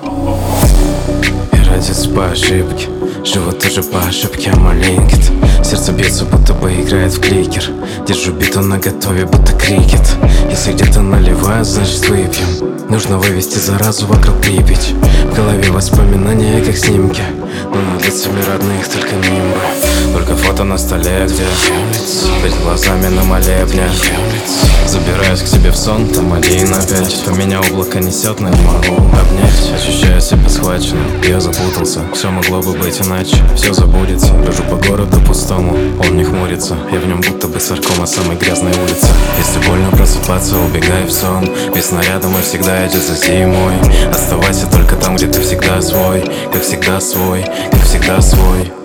И родится по ошибке, живу тоже по ошибке, маленький. Сердце бьется, будто бы играет в кликер. Держу биту наготове, будто крикет. Если где-то наливаю, значит выпьем. Нужно вывести заразу вокруг Припять. В голове воспоминания, как снимки, но над лицами родных только нимбы. Только фото на столе, где перед глазами на молебне. Забираюсь к себе в сон, там один опять. По меня облако несет, но не могу обнять. Ощущаю себя схваченным, я запутался. Все могло бы быть иначе, все забудется. Брожу по городу пустому, он не хмурится. Я в нем будто бы саркома самой грязной улицы. Если больно просыпаться, убегай в сон. Весна рядом и всегда идет за зимой. Оставайся только там, где ты всегда свой. Как всегда свой, как всегда свой.